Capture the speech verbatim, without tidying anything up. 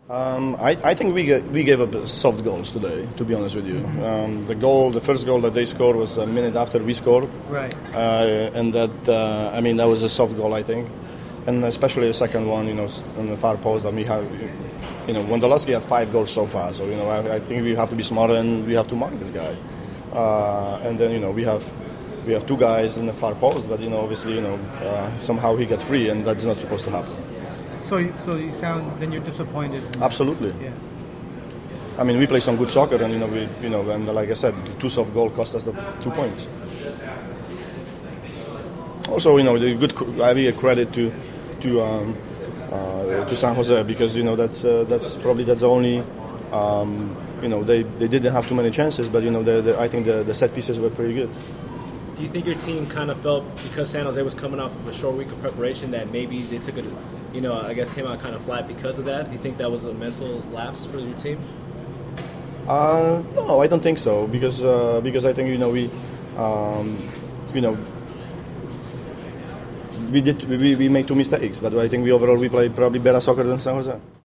Um, I, I think we get, we gave up soft goals today. To be honest with you, Mm-hmm. um, the goal, the first goal that they scored was a minute after we scored, Right. uh, and that uh, I mean that was a soft goal, I think, and especially the second one, you know, on the far post. that we have, you know, Wondolowski had five goals so far, so you know I, I think we have to be smarter and we have to mark this guy, uh, and then you know we have. We have two guys in the far post, but you know, obviously, you know, uh, somehow he got free, and that's not supposed to happen. So, you- so you sound then you're disappointed. Absolutely. Yeah. I mean, we play some good soccer, and you know, we, you know, and like I said, the two soft goal cost us the two points. Also, you know, the good, I give a credit to to um, uh, to San Jose because you know that's uh, that's probably that's the only. Um, you know, they, they didn't have too many chances, but you know, the, the, I think the, the set pieces were pretty good. Do you think your team kind of felt, because San Jose was coming off of a short week of preparation, that maybe they took it, you know, I guess came out kind of flat because of that? Do you think that was a mental lapse for your team? Uh, no, I don't think so because uh, because I think you know we, um, you know, we did we, we made two mistakes, but I think we overall we played probably better soccer than San Jose.